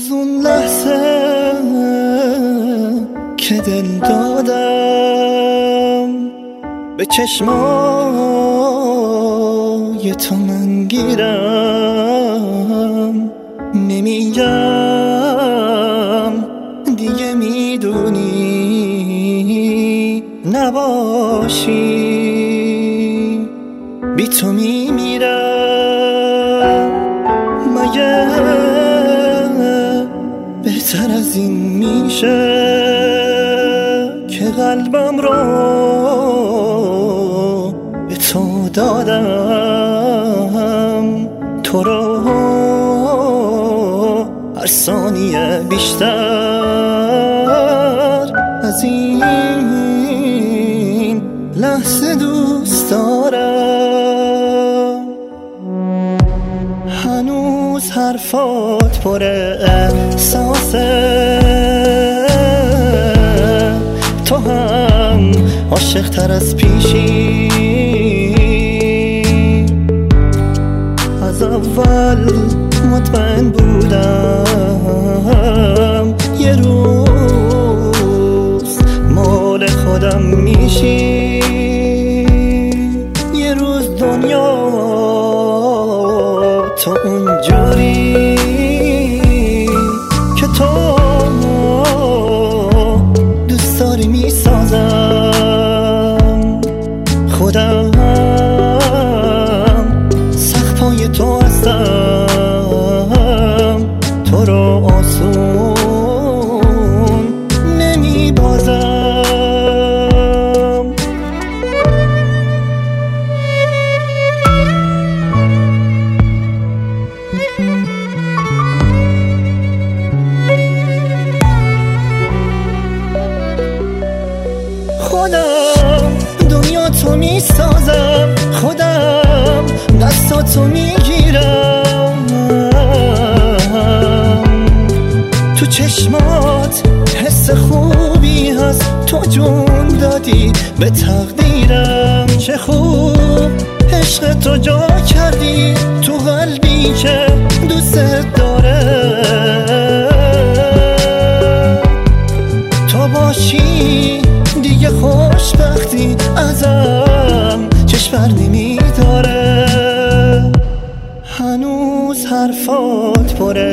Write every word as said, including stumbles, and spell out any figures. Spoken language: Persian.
از اون لحظه که دل دادم به چشمای تو من گیرم، نمیگم دیگه میدونی نباشی، بی تو میمیرم. مگه بهتر از این میشه که قلبم رو به تو دادم، تو رو هر ثانیه بیشتر از این لحظه دوست دارم. هنوز حرفات پر احساسه، تو هم عاشق تر از پیشی، از اول مطمئن بودم یه روز مال خودم میشی، یه روز دنیا تو اونجوری که تو دوست داری میسازم. خودم سخت پای تو هستم، تو رو آسون نمیبازم. خودم دنیا تو میسازم، خودم دستاتو میگیرم، تو چشمات حس خوبی هست، تو جون دادی به تقدیرم. چه خوب عشق تو جا کردی تو قلبی که دوست داره، تو باشی دیگه خوشبختی ازم چشم بر نمیداره. هنوز حرفات پر